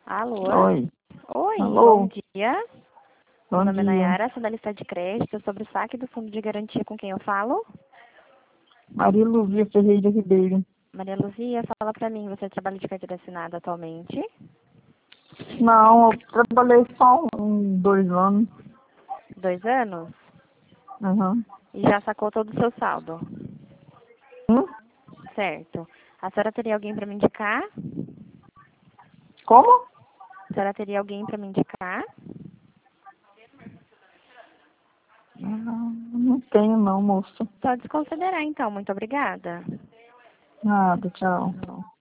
Alô? Oi. Oi, Alô? bom dia. Meu Bom nome é dia. Nayara, sou da lista de crédito sobre o saque do fundo de garantia com quem eu falo. Maria Luzia Ferreira Ribeiro. Maria Luzia, fala pra mim, você trabalha de carteira assinada atualmente? Não, eu trabalhei só 2 anos. 2 anos? Uhum. E já sacou todo o seu saldo? Hum? Certo. A senhora teria alguém para me indicar? Como? A senhora teria alguém para me indicar? Não tenho não, moça. Só desconsiderar então, muito obrigada. Nada, tchau.